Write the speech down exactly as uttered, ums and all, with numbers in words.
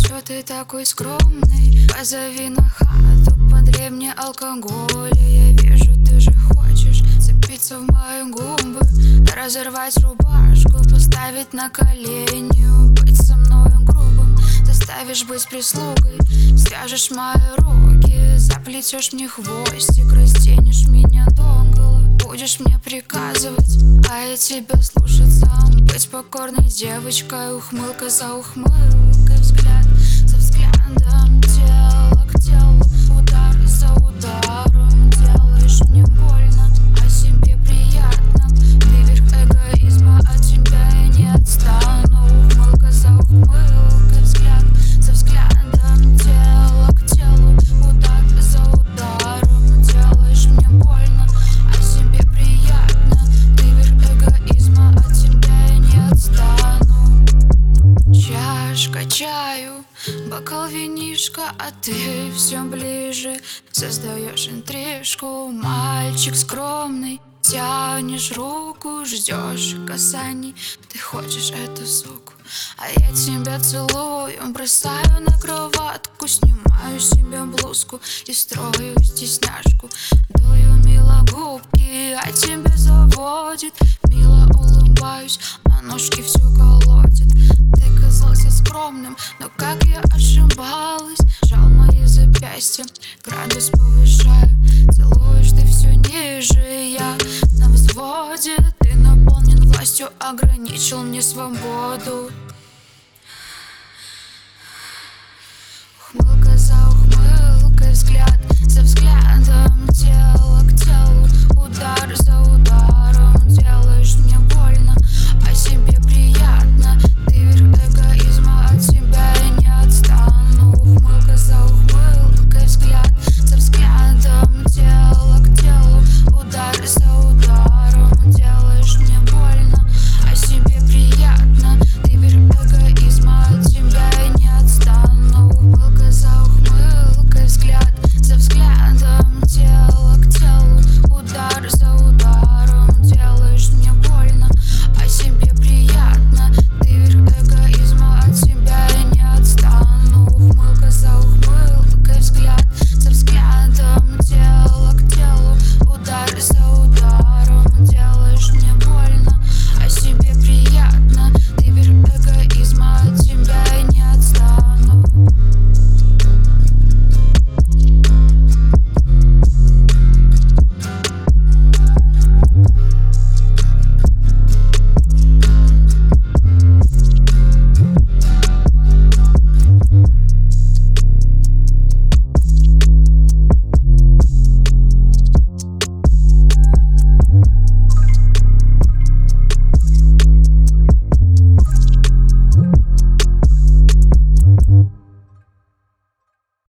чё ты такой скромный? Позови на хату, подрей мне алкоголя. Я вижу, ты же хочешь цепиться в мои губы, разорвать рубашку, поставить на колени, быть со мною грубым, заставишь быть прислугой, свяжешь мои руки, заплетешь мне хвостик, растянешь меня догола, будешь мне приказывать, а я тебя слушаться, быть покорной девочкой, ухмылка за ухмылкой, взгляд за взглядом, тело к телу, удар за ударом, делаешь мне больно, а себе приятно, ты верх эгоизма, от тебя я не отстану, ухмылка за ухмылкой, взгляд за взглядом, тело к телу, удар за ударом, делаешь мне больно, а себе приятно, ты верх эгоизма, от тебя я не отстану. Чашка чаю, бокал винишка, а ты все ближе, создаешь интрижку, мальчик скромный, тянешь руку, ждешь касаний, ты хочешь эту суку, а я тебя целую, бросаю на кроватку, снимаю себе блузку и строю стесняшку, дую мило губки, а тебя заводит, мило улыбаюсь, а ножки все колотит. Ты казался скромным, но как я ошибалась, жал мои запястья, градус повышаю, целуешь ты все ниже, я на взводе, ты наполнен властью, ограничил мне свободу.